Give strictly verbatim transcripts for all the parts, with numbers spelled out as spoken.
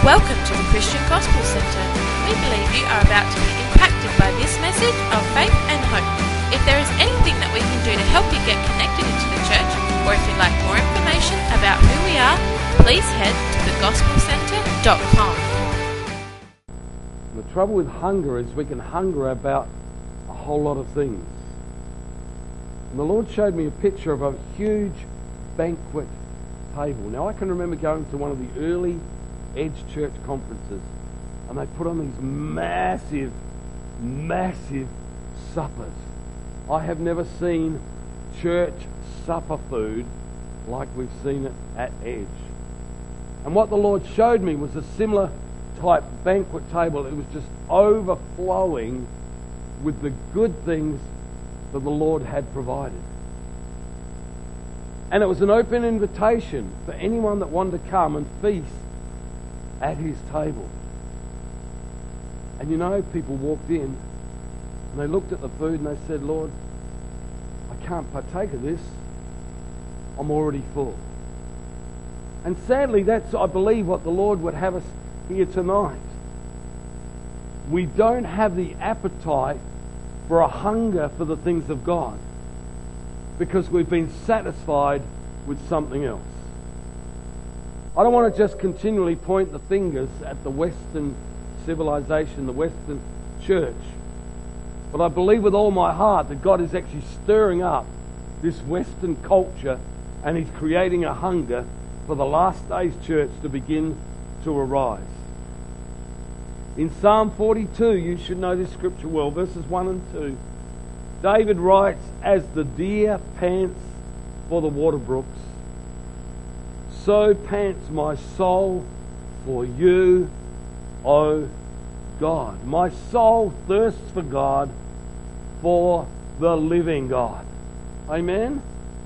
Welcome to the Christian Gospel Centre. We believe you are about to be impacted by this message of faith and hope. If there is anything that we can do to help you get connected into the church, or if you'd like more information about who we are, please head to the gospel centre dot com. The trouble with hunger is we can hunger about a whole lot of things. And the Lord showed me a picture of a huge banquet table. Now I can remember going to one of the early Edge Church conferences, and they put on these massive, massive suppers. I have never seen church supper food like we've seen it at Edge. And what the Lord showed me was a similar type banquet table. It was just overflowing with the good things that the Lord had provided. And it was an open invitation for anyone that wanted to come and feast at his table. And you know, people walked in and they looked at the food and they said, "Lord, I can't partake of this. I'm already full." And sadly, that's, I believe, what the Lord would have us here tonight. We don't have the appetite for a hunger for the things of God because we've been satisfied with something else. I don't want to just continually point the fingers at the Western civilization, the Western church. But I believe with all my heart that God is actually stirring up this Western culture, and He's creating a hunger for the last days church to begin to arise. In Psalm forty-two, you should know this scripture well, verses one and two. David writes, "As the deer pants for the water brooks, so pants my soul for you, O God." My soul thirsts for God, for the living God. Amen?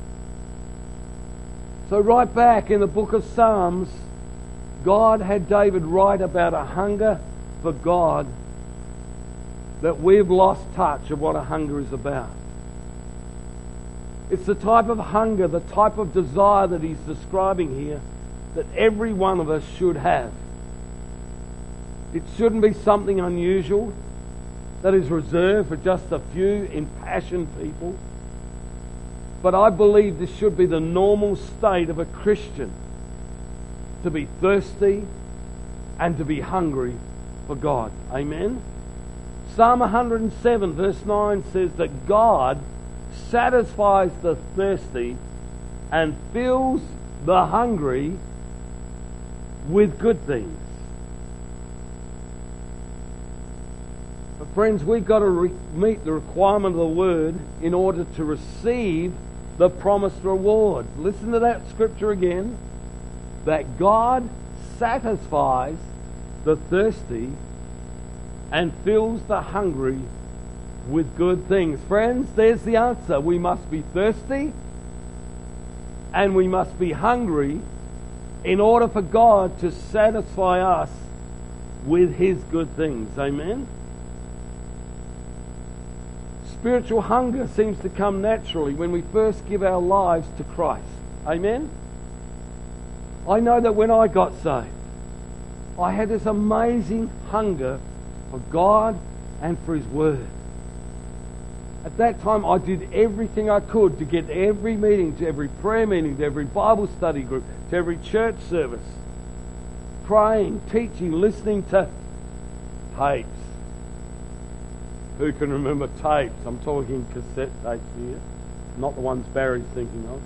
So right back in the book of Psalms, God had David write about a hunger for God that we've lost touch of what a hunger is about. It's the type of hunger, the type of desire that he's describing here that every one of us should have. It shouldn't be something unusual that is reserved for just a few impassioned people. But I believe this should be the normal state of a Christian, to be thirsty and to be hungry for God. Amen? Psalm one hundred seven verse nine says that God satisfies the thirsty and fills the hungry with good things. But friends, we've got to re- meet the requirement of the Word in order to receive the promised reward. Listen to that scripture again. That God satisfies the thirsty and fills the hungry with good things. Friends, there's the answer. We must be thirsty and we must be hungry in order for God to satisfy us with His good things. Amen? Spiritual hunger seems to come naturally when we first give our lives to Christ. Amen? I know that when I got saved, I had this amazing hunger for God and for His Word. At that time, I did everything I could to get to every meeting, to every prayer meeting, to every Bible study group, to every church service. Praying, teaching, listening to tapes. Who can remember tapes? I'm talking cassette tapes here, not the ones Barry's thinking of.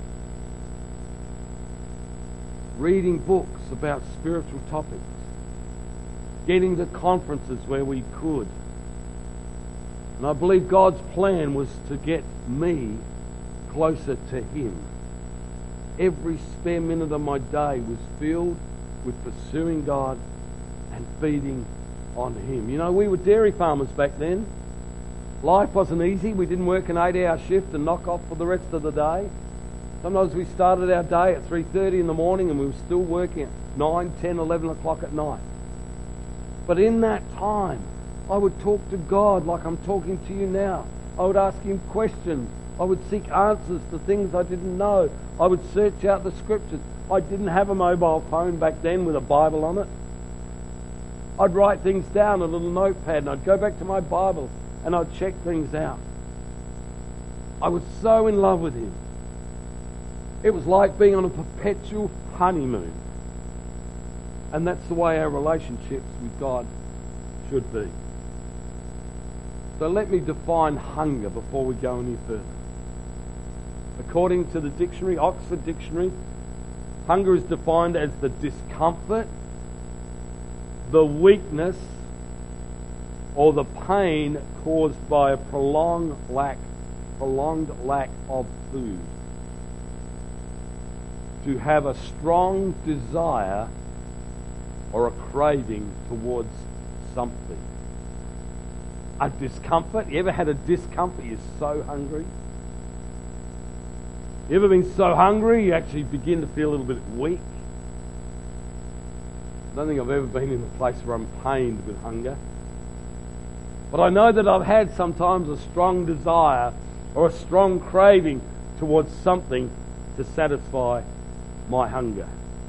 Reading books about spiritual topics. Getting to conferences where we could. And I believe God's plan was to get me closer to Him. Every spare minute of my day was filled with pursuing God and feeding on Him. You know, we were dairy farmers back then. Life wasn't easy. We didn't work an eight-hour shift and knock off for the rest of the day. Sometimes we started our day at three thirty in the morning and we were still working at nine, ten, eleven o'clock at night. But in that time, I would talk to God like I'm talking to you now. I would ask Him questions. I would seek answers to things I didn't know. I would search out the Scriptures. I didn't have a mobile phone back then with a Bible on it. I'd write things down on a little notepad, and I'd go back to my Bible and I'd check things out. I was so in love with him. It was like being on a perpetual honeymoon. And that's the way our relationships with God should be. So let me define hunger before we go any further. According to the dictionary, Oxford Dictionary, hunger is defined as the discomfort, the weakness, or the pain caused by a prolonged lack, prolonged lack of food. To have a strong desire or a craving towards something. A discomfort. You ever had a discomfort? You're so hungry. You ever been so hungry you actually begin to feel a little bit weak? I don't think I've ever been in a place where I'm pained with hunger. But I know that I've had sometimes a strong desire or a strong craving towards something to satisfy my hunger.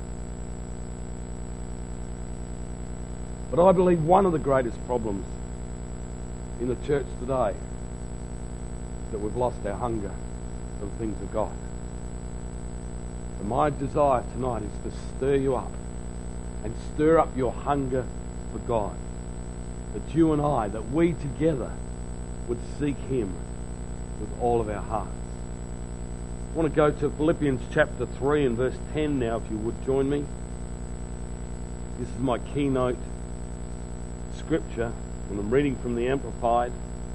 But I believe one of the greatest problems in the church today is that we've lost our hunger for the things of God. And my desire tonight is to stir you up and stir up your hunger for God. That you and I, that we together would seek Him with all of our hearts. I want to go to Philippians chapter three and verse ten now, if you would join me. This is my keynote scripture when I'm reading from the Amplified.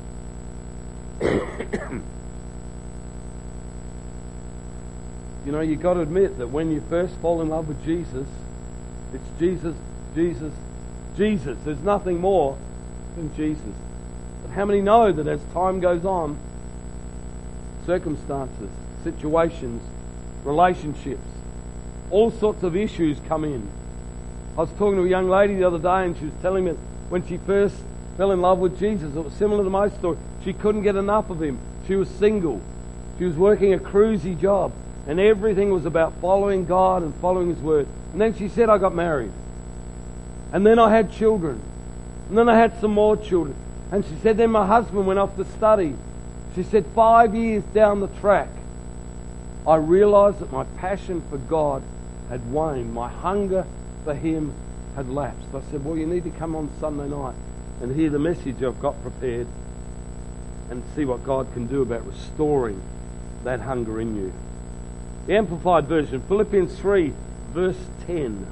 You know, you've got to admit that when you first fall in love with Jesus, it's Jesus, Jesus, Jesus. There's nothing more than Jesus. But how many know that as time goes on, circumstances, situations, relationships, all sorts of issues come in. I was talking to a young lady the other day, and she was telling me when she first fell in love with Jesus, it was similar to my story. She couldn't get enough of Him. She was single. She was working a cruisy job, and everything was about following God and following His Word. And then she said, I got married. And then I had children. And then I had some more children. And she said, then my husband went off to study. She said, five years down the track, I realised that my passion for God had waned. My hunger for Him had lapsed. I said, well, you need to come on Sunday night and hear the message I've got prepared and see what God can do about restoring that hunger in you. The Amplified Version, Philippians three, verse ten.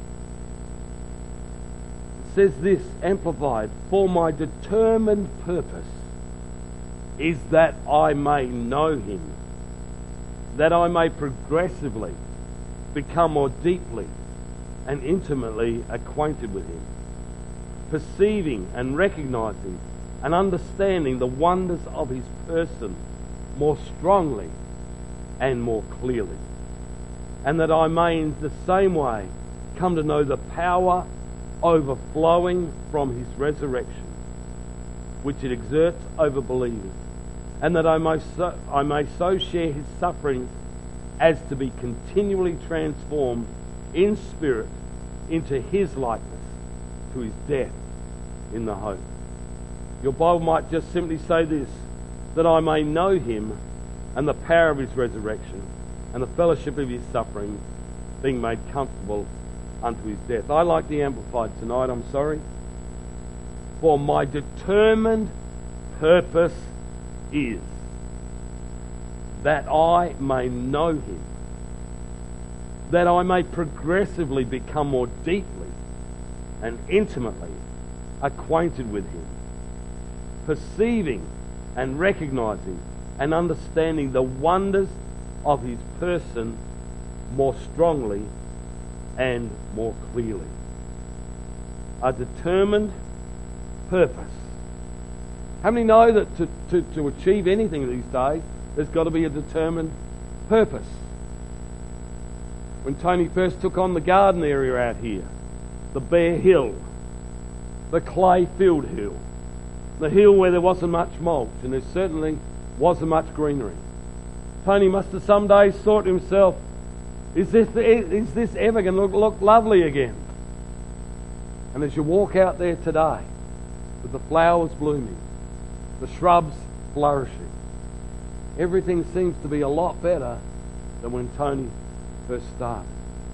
It says this, Amplified, for my determined purpose is that I may know Him, that I may progressively become more deeply and intimately acquainted with Him, perceiving and recognizing and understanding the wonders of His person more strongly and more clearly, and that I may in the same way come to know the power overflowing from His resurrection, which it exerts over believers, and that I may so, I may so share His sufferings as to be continually transformed in spirit into His likeness, to His death in the hope. Your Bible might just simply say this, that I may know Him and the power of His resurrection and the fellowship of His sufferings, being made comfortable unto His death. I like the Amplified tonight, I'm sorry. For my determined purpose is that I may know Him, that I may progressively become more deeply and intimately acquainted with Him, perceiving and recognizing and understanding the wonders of His person more strongly and more clearly. A determined purpose. How many know that to, to, to achieve anything these days, there's got to be a determined purpose? When Tony first took on the garden area out here, the bare hill, the clay-filled hill, the hill where there wasn't much mulch, and there certainly wasn't much greenery. Tony must have some days thought to himself, is this, is this ever going to look, look lovely again? And as you walk out there today, with the flowers blooming, the shrubs flourishing, everything seems to be a lot better than when Tony first started.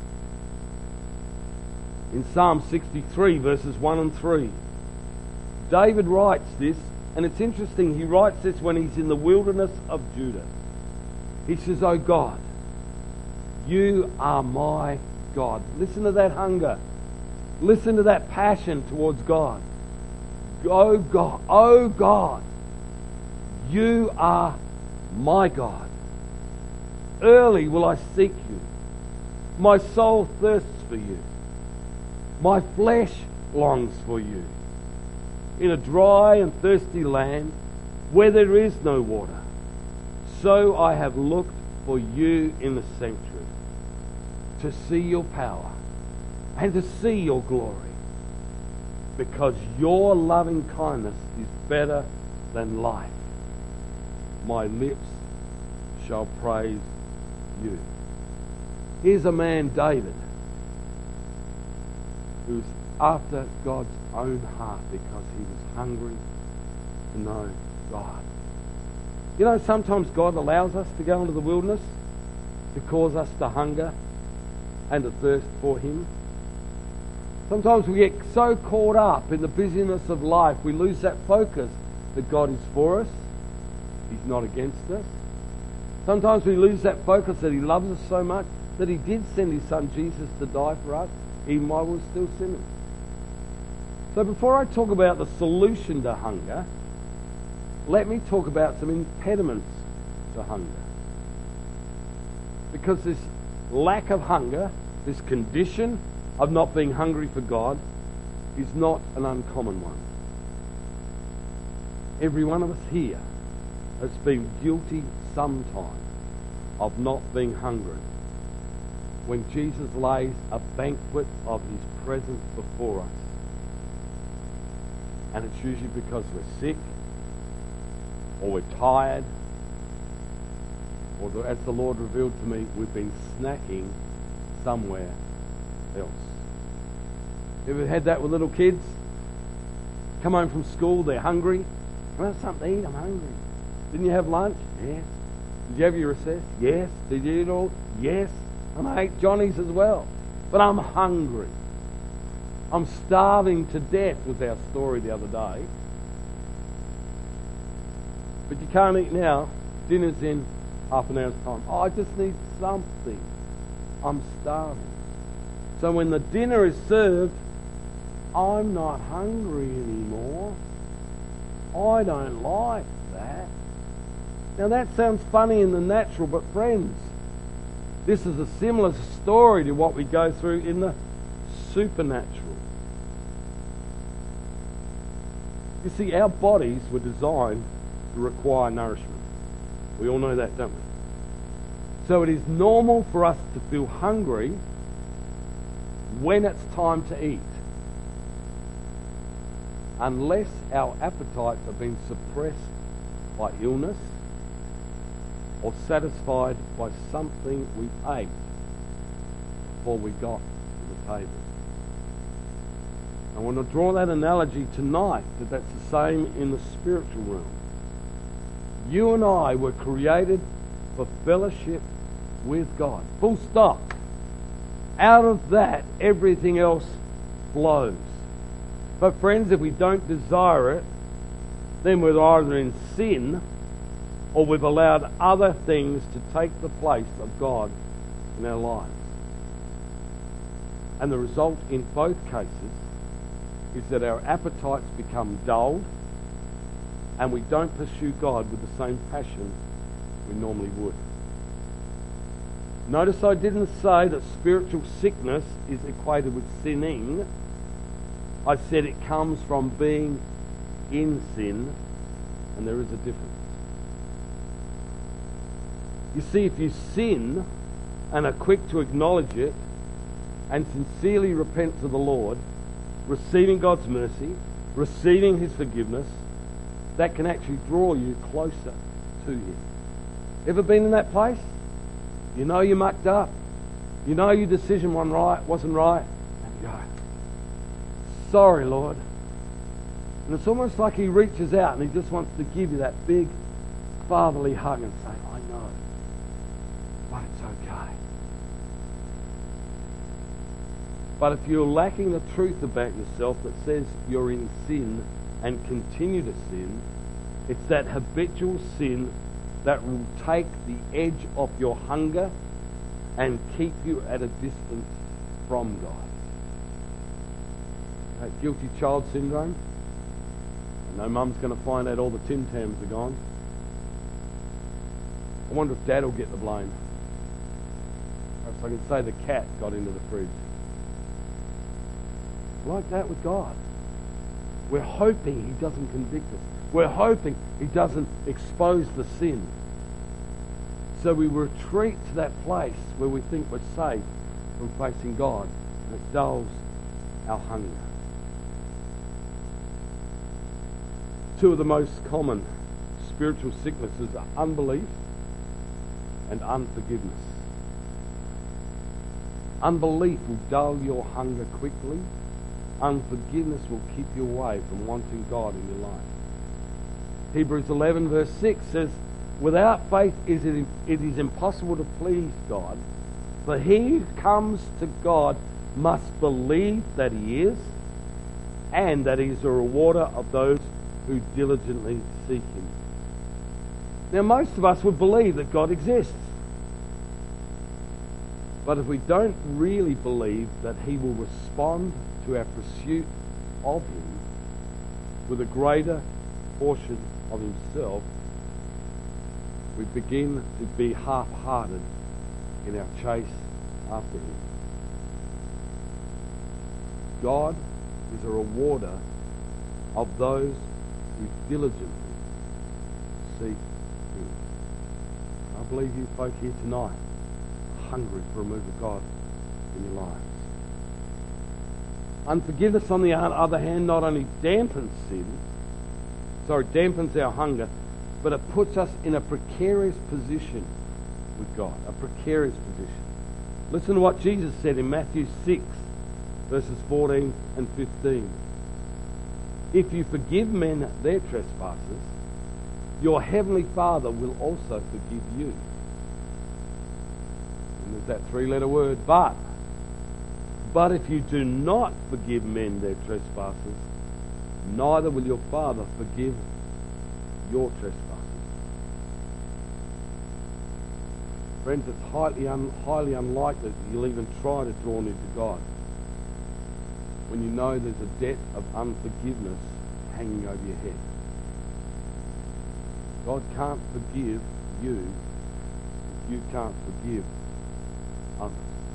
In Psalm sixty-three, verses one and three, David writes this, and it's interesting, he writes this when he's in the wilderness of Judah. He says, "O God, you are my God." Listen to that hunger. Listen to that passion towards God. Oh God, oh God, you are my God. Early will I seek you. My soul thirsts for you. My flesh longs for you. In a dry and thirsty land where there is no water, so I have looked for you in the sanctuary, to see your power and to see your glory, because your loving kindness is better than life. My lips shall praise you. Here's a man, David, who's after God's own heart because he was hungry to know God. You know, sometimes God allows us to go into the wilderness to cause us to hunger and to thirst for Him. Sometimes we get so caught up in the busyness of life, we lose that focus that God is for us. He's not against us. Sometimes we lose that focus that He loves us so much that He did send His Son Jesus to die for us, even while we were still sinners. So before I talk about the solution to hunger, let me talk about some impediments to hunger. Because this lack of hunger, this condition of not being hungry for God, is not an uncommon one. Every one of us here has been guilty sometime of not being hungry when Jesus lays a banquet of His presence before us. And it's usually because we're sick, or we're tired, or as the Lord revealed to me, we've been snacking somewhere else. Ever had that with little kids? Come home from school, they're hungry. Can I have something to eat? I'm hungry. Didn't you have lunch? Yes. Did you have your recess? Yes. Did you eat all? Yes. And I ate Johnny's as well. But I'm hungry. I'm starving to death, was our story the other day. But you can't eat now. Dinner's in half an hour's time. Oh, I just need something. I'm starving. So when the dinner is served, I'm not hungry anymore. I don't like that. Now that sounds funny in the natural, but friends, this is a similar story to what we go through in the supernatural. You see, our bodies were designed to require nourishment. We all know that, don't we? So it is normal for us to feel hungry when it's time to eat, unless our appetites have been suppressed by illness or satisfied by something we ate before we got to the table. I want to draw that analogy tonight, that that's the same in the spiritual realm. You and I were created for fellowship with God. Full stop. Out of that, everything else flows. But friends, if we don't desire it, then we're either in sin or we've allowed other things to take the place of God in our lives. And the result in both cases is that our appetites become dulled and we don't pursue God with the same passion we normally would. Notice I didn't say that spiritual sickness is equated with sinning. I said it comes from being in sin, and there is a difference. You see, if you sin and are quick to acknowledge it and sincerely repent to the Lord, receiving God's mercy, receiving His forgiveness, that can actually draw you closer to Him. Ever been in that place? You know you mucked up. You know your decision wasn't right, wasn't right, and you go, sorry, Lord. And it's almost like he reaches out and he just wants to give you that big fatherly hug and say, I know, but it's okay. But if you're lacking the truth about yourself that says you're in sin and continue to sin, it's that habitual sin that will take the edge off your hunger and keep you at a distance from God. That guilty child syndrome. I know Mum's going to find out all the Tim Tams are gone. I wonder if Dad will get the blame. Perhaps I can say the cat got into the fridge. Like that with God. We're hoping he doesn't convict us. We're hoping he doesn't expose the sin. So we retreat to that place where we think we're safe from facing God, and it dulls our hunger. Two of the most common spiritual sicknesses are unbelief and unforgiveness. Unbelief will dull your hunger quickly. Unforgiveness will keep you away from wanting God in your life. Hebrews eleven verse six says, without faith is it, it is impossible to please God, for he who comes to God must believe that he is, and that he is a rewarder of those who diligently seek him. Now most of us would believe that God exists. But if we don't really believe that he will respond to our pursuit of him with a greater portion of himself, we begin to be half-hearted in our chase after him. God is a rewarder of those who diligently seek him. I believe you folk here tonight are hungry for a move of God in your lives. Unforgiveness, on the other hand, not only dampens sin, sorry, dampens our hunger, but it puts us in a precarious position with God, a precarious position. Listen to what Jesus said in Matthew six, verses fourteen and fifteen. If you forgive men their trespasses, your heavenly Father will also forgive you. And there's that three-letter word, but. But if you do not forgive men their trespasses, neither will your Father forgive your trespasses. Friends, it's highly, un- highly unlikely that you'll even try to draw near to God when you know there's a debt of unforgiveness hanging over your head. God can't forgive you if you can't forgive others.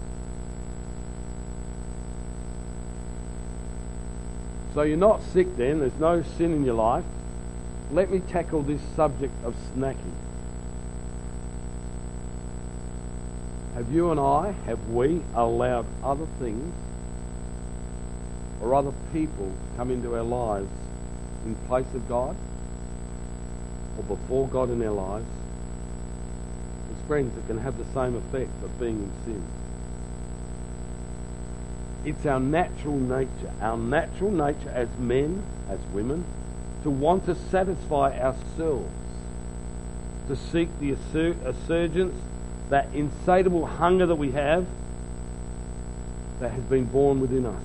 So you're not sick then, there's no sin in your life. Let me tackle this subject of snacking. Have you and I, have we allowed other things or other people come into our lives in place of God or before God in our lives? As friends, it can have the same effect of being in sin. It's our natural nature, our natural nature as men, as women, to want to satisfy ourselves, to seek the assurgence, that insatiable hunger that we have that has been born within us.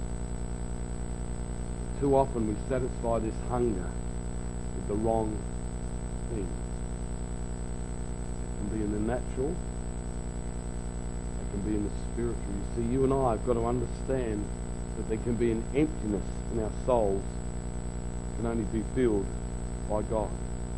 Too often we satisfy this hunger with the wrong thing. It can be in the natural, can be in the spiritual. You see, you and I have got to understand that there can be an emptiness in our souls that can only be filled by God.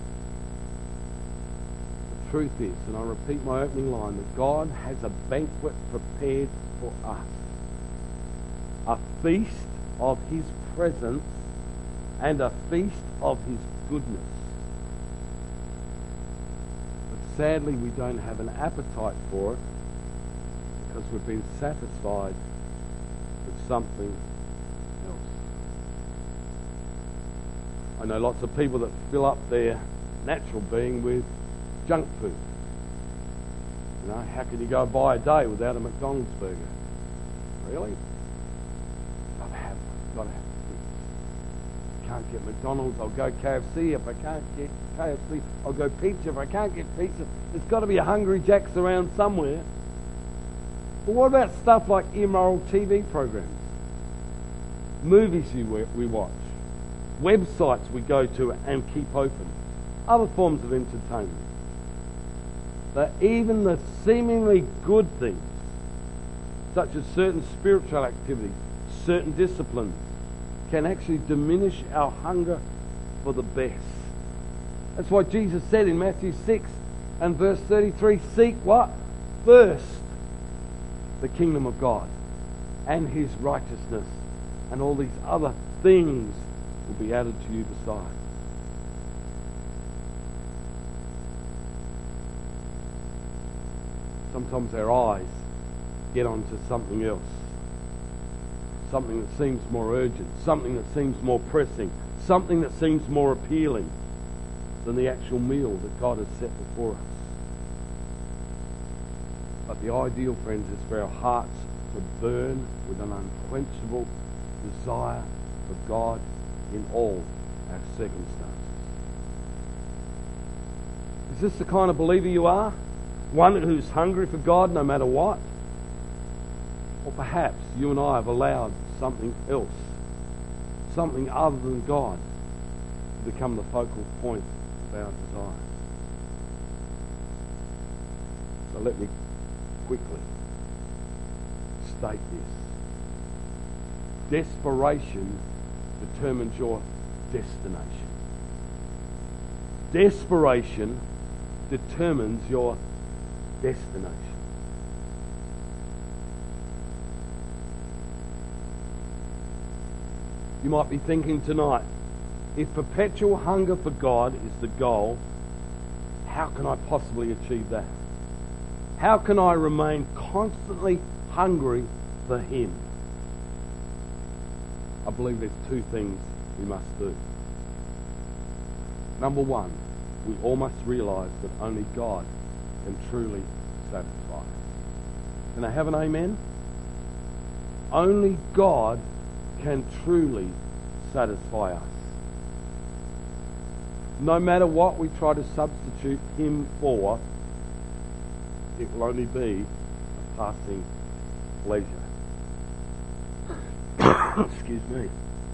The truth is, and I repeat my opening line, that God has a banquet prepared for us. A feast of his presence and a feast of his goodness. But sadly, we don't have an appetite for it, because we've been satisfied with something else. I know lots of people that fill up their natural being with junk food. You know, how can you go by a day without a McDonald's burger? Really? I'll have one. got to have fix. Can't get McDonald's, I'll go K F C. If I can't get K F C, I'll go pizza. If I can't get pizza, there's got to be a Hungry Jack's around somewhere. But what about stuff like immoral T V programs? Movies you we watch, websites we go to and keep open, other forms of entertainment. That even the seemingly good things, such as certain spiritual activities, certain disciplines, can actually diminish our hunger for the best. That's why Jesus said in Matthew six and verse thirty-three, seek what? First, the kingdom of God and his righteousness, and all these other things will be added to you beside. Sometimes our eyes get onto something else. Something that seems more urgent. Something that seems more pressing. Something that seems more appealing than the actual meal that God has set before us. But the ideal, friends, is for our hearts to burn with an unquenchable desire for God in all our circumstances. Is this the kind of believer you are? One who's hungry for God no matter what? Or perhaps you and I have allowed something else, something other than God, to become the focal point of our desire. So let me quickly state this. Desperation determines your destination. Desperation determines your destination. You might be thinking tonight, if perpetual hunger for God is the goal, how can I possibly achieve that? How can I remain constantly hungry for Him? I believe there's two things we must do. Number one, we all must realise that only God can truly satisfy. Can I have an amen? Only God can truly satisfy us. No matter what we try to substitute Him for, it will only be a passing pleasure. Excuse me.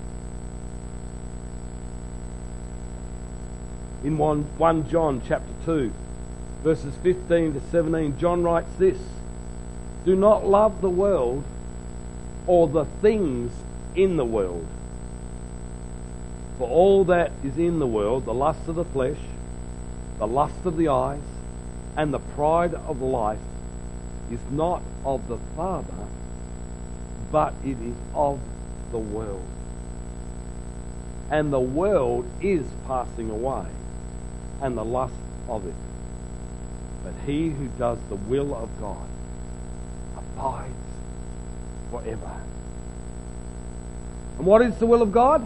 In First John chapter two, verses fifteen to seventeen, John writes this: do not love the world or the things in the world. For all that is in the world, the lust of the flesh, the lust of the eyes, and the pride of life, is not of the Father, but it is of the world. And the world is passing away, and the lust of it. But he who does the will of God abides forever. And what is the will of God?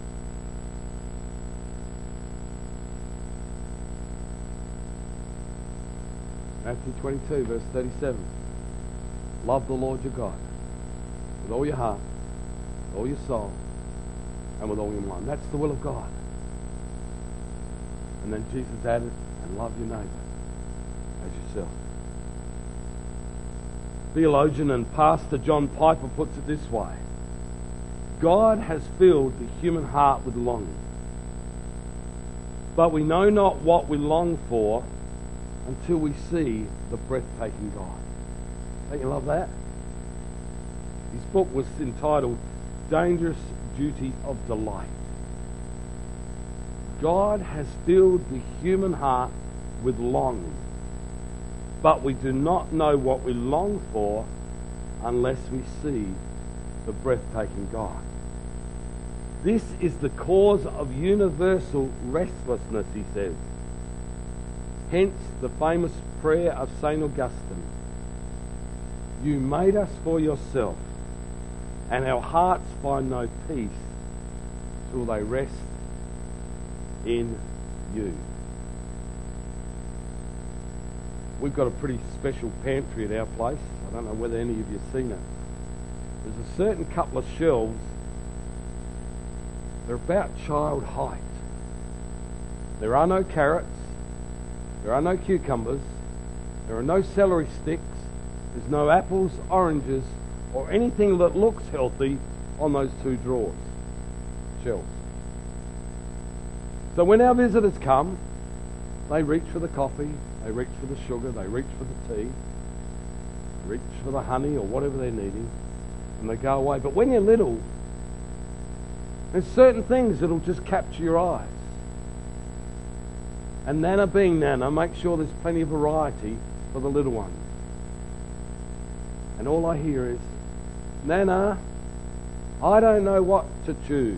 Matthew twenty-two, verse thirty-seven. Love the Lord your God with all your heart, with all your soul, and with all your mind. That's the will of God. And then Jesus added, and love your neighbour as yourself. Theologian and pastor John Piper puts it this way: God has filled the human heart with longing, but we know not what we long for until we see the breathtaking God. Don't you love that? His book was entitled Dangerous Duty of Delight. God has filled the human heart with longing, but we do not know what we long for unless we see the breathtaking God. This is the cause of universal restlessness, he says. Hence the famous prayer of Saint Augustine: you made us for yourself, and our hearts find no peace till they rest in you. We've got a pretty special pantry at our place. I don't know whether any of you have seen it. There's a certain couple of shelves They're about child height. There are no carrots. There are no cucumbers. There are no celery sticks. There's no apples, oranges, or anything that looks healthy on those two drawers, shelves. So when our visitors come, they reach for the coffee, they reach for the sugar, they reach for the tea, reach for the honey or whatever they're needing, and they go away. But when you're little, there's certain things that'll just capture your eyes. And Nana being Nana, make sure there's plenty of variety for the little ones. And all I hear is, Nana, I don't know what to choose.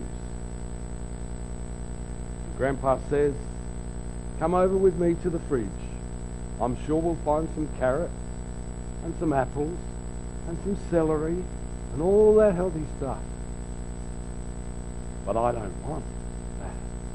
And Grandpa says, come over with me to the fridge. I'm sure we'll find some carrots and some apples and some celery and all that healthy stuff. But I don't want that.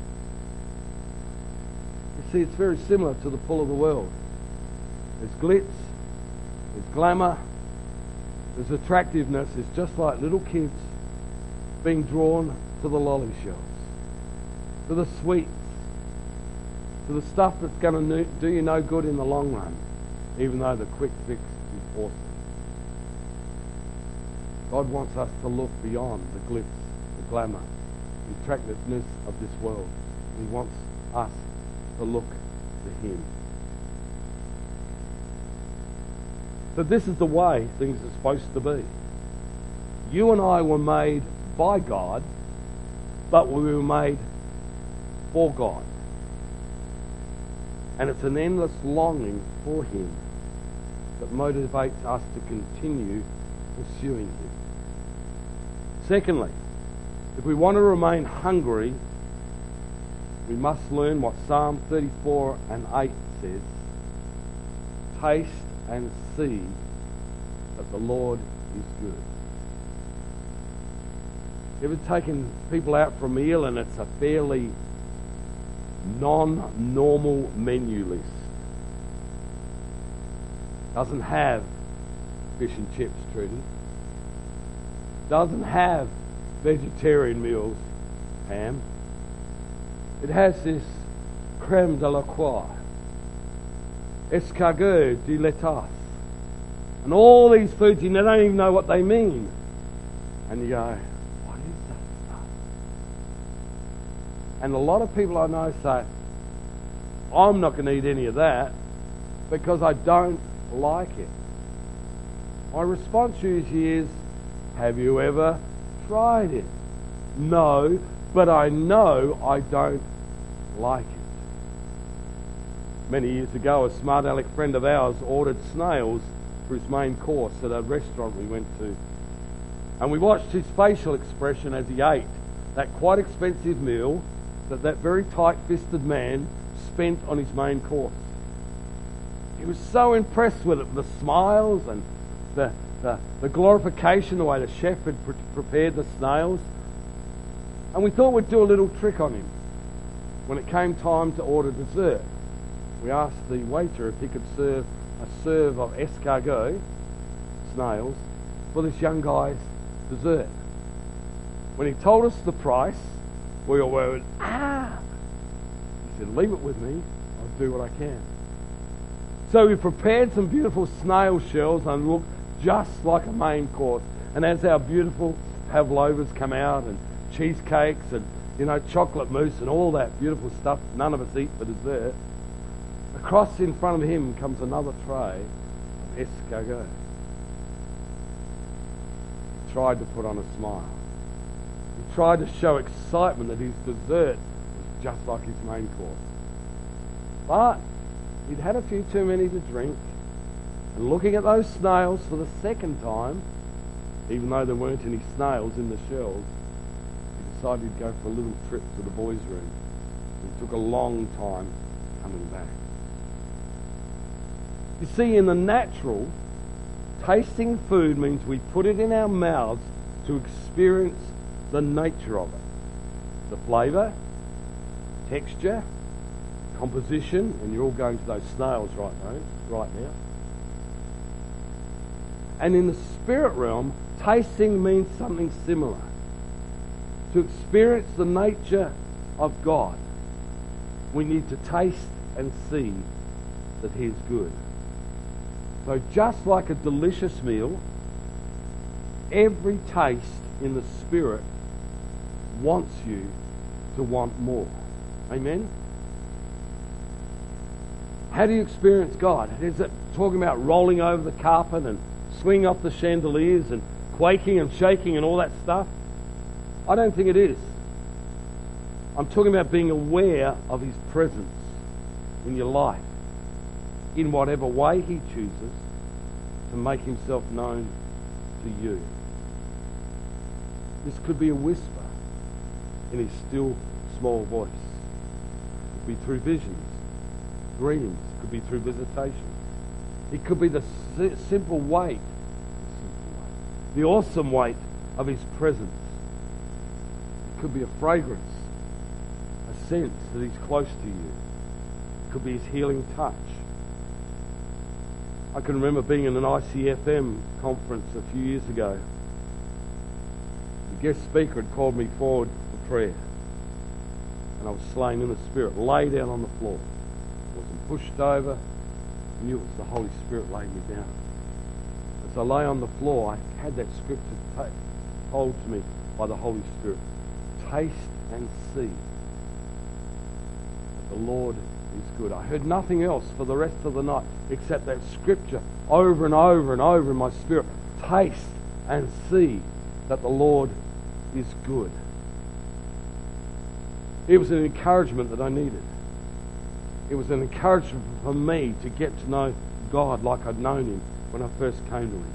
You see, it's very similar to the pull of the world. There's glitz, there's glamour, there's attractiveness. It's just like little kids being drawn to the lolly shelves, to the sweets, to the stuff that's going to do you no good in the long run, even though the quick fix is awesome. God wants us to look beyond the glitz, the glamour, the attractiveness of this world. He wants us to look to Him. So this is the way things are supposed to be. You and I were made by God, but we were made for God. And it's an endless longing for Him that motivates us to continue pursuing Him. Secondly, if we want to remain hungry, we must learn what Psalm thirty-four and eight says. Taste and see that the Lord is good. You ever taken people out for a meal and it's a fairly non-normal menu list? Doesn't have fish and chips, Trudy. Doesn't have vegetarian meals, Pam. It has this crème de la croix, escargot de lettuce, and all these foods, and they don't even know what they mean. And you go, what is that stuff? And a lot of people I know say, I'm not going to eat any of that because I don't like it. My response usually is, have you ever tried it? No, but I know I don't like it. Many years ago, a smart aleck friend of ours ordered snails for his main course at a restaurant we went to. And we watched his facial expression as he ate that quite expensive meal that that very tight-fisted man spent on his main course. He was so impressed with it, the smiles and the, the, the glorification, the way the chef had pre- prepared the snails. And we thought we'd do a little trick on him. When it came time to order dessert, we asked the waiter if he could serve a serve of escargot, snails, for this young guy's dessert. When he told us the price, we all went, ah! He said, leave it with me, I'll do what I can. So we prepared some beautiful snail shells and looked just like a main course. And as our beautiful pavlovas come out and cheesecakes and, you know, chocolate mousse and all that beautiful stuff none of us eat for dessert, across in front of him comes another tray of escargot. He tried to put on a smile. He tried to show excitement that his dessert was just like his main course. But he'd had a few too many to drink, and looking at those snails for the second time, even though there weren't any snails in the shells, he decided he'd go for a little trip to the boys' room. It took a long time coming back. You see, in the natural, tasting food means we put it in our mouths to experience the nature of it. The flavour, texture, composition, and you're all going to those snails right now, right now. And in the spirit realm, tasting means something similar. To experience the nature of God, we need to taste and see that He is good. So just like a delicious meal, every taste in the Spirit wants you to want more. Amen? How do you experience God? Is it talking about rolling over the carpet and swinging off the chandeliers and quaking and shaking and all that stuff? I don't think it is. I'm talking about being aware of His presence in your life, in whatever way He chooses to make Himself known to you. This could be a whisper in His still small voice. It could be through visions, dreams. It could be through visitation. It could be the si- simple weight, the awesome weight of His presence. It could be a fragrance, a sense that He's close to you. It could be His healing touch. I can remember being in an I C F M conference a few years ago. The guest speaker had called me forward for prayer. And I was slain in the Spirit, lay down on the floor. I wasn't pushed over. I knew it was the Holy Spirit laid me down. As I lay on the floor, I had that scripture t- told to me by the Holy Spirit. Taste and see that the Lord is good. I heard nothing else for the rest of the night except that scripture over and over and over in my spirit. Taste and see that the Lord is good. It was an encouragement that I needed. It was an encouragement for me to get to know God like I'd known Him when I first came to Him.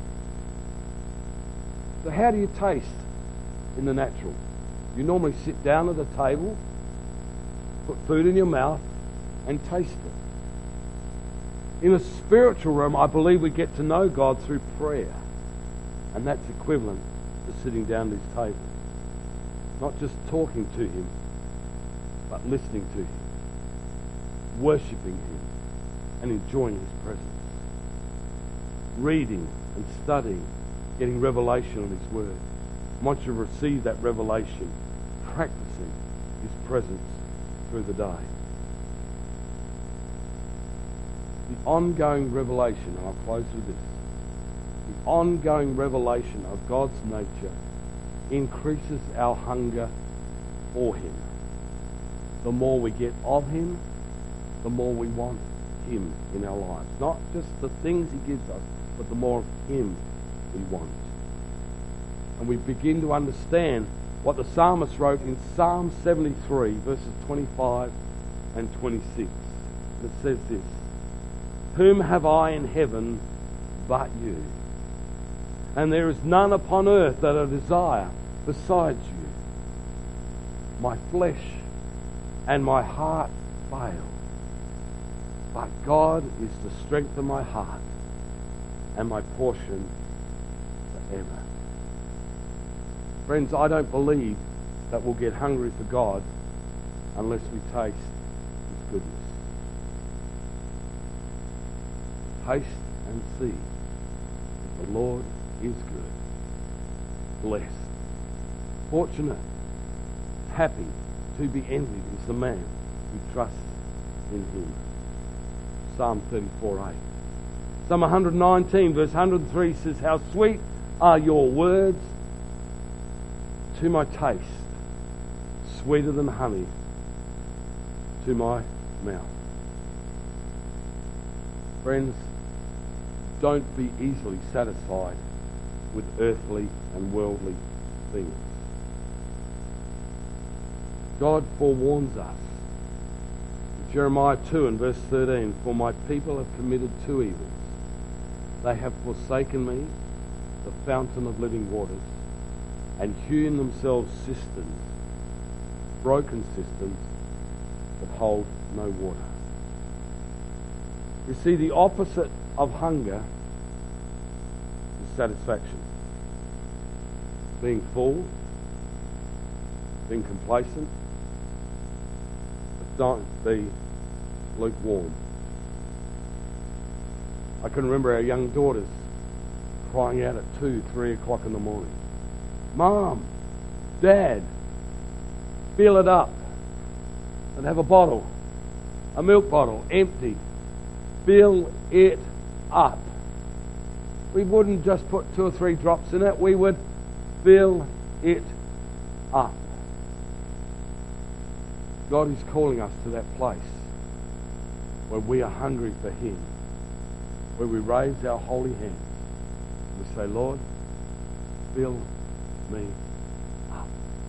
So how do you taste in the natural? You normally sit down at a table, put food in your mouth, and taste it. In a spiritual realm, I believe we get to know God through prayer. And that's equivalent to sitting down at His table. Not just talking to Him, but listening to Him, worshipping Him, and enjoying His presence. Reading and studying, getting revelation on His Word. Once you receive that revelation, practicing His presence through the day. The ongoing revelation, and I'll close with this, the ongoing revelation of God's nature increases our hunger for Him. The more we get of Him, the more we want Him in our lives. Not just the things He gives us, but the more of Him we want. And we begin to understand what the psalmist wrote in Psalm seventy-three, verses twenty-five and twenty-six. It says this: Whom have I in heaven but you? And there is none upon earth that I desire besides you. My flesh and my heart fail, but God is the strength of my heart and my portion forever. Friends, I don't believe that we'll get hungry for God unless we taste His goodness. Taste and see that the Lord is good. Blessed, fortunate, happy, to be envied is the man who trusts in Him. Psalm thirty-four eight. Psalm one nineteen verse one hundred three says, How sweet are your words to my taste, sweeter than honey to my mouth. Friends, don't be easily satisfied with earthly and worldly things. God forewarns us. In Jeremiah two and verse thirteen, For my people have committed two evils. They have forsaken me, the fountain of living waters, and hewn themselves cisterns, broken cisterns that hold no water. You see, the opposite of hunger is satisfaction. Being full, being complacent, but don't be lukewarm. I can remember our young daughters crying out at two, three o'clock in the morning, Mom, Dad, fill it up and have a bottle, a milk bottle, empty. Fill it up. We wouldn't just put two or three drops in it. We would fill it up. God is calling us to that place where we are hungry for Him, where we raise our holy hands. We say, Lord, fill me up.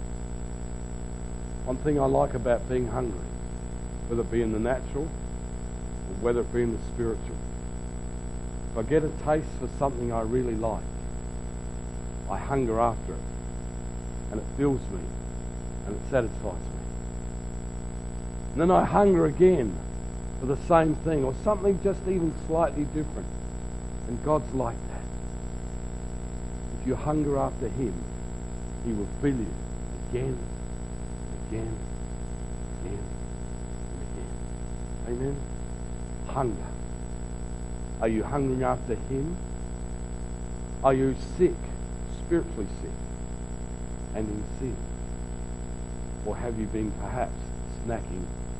One thing I like about being hungry, whether it be in the natural or whether it be in the spiritual, if I get a taste for something I really like, I hunger after it, and it fills me, and it satisfies me. And then I hunger again for the same thing, or something just even slightly different. And God's like that. If you hunger after Him, He will fill you again, again, again, and again. Amen? Hunger. Are you hungering after Him? Are you sick, spiritually sick, and in sin? Or have you been perhaps snacking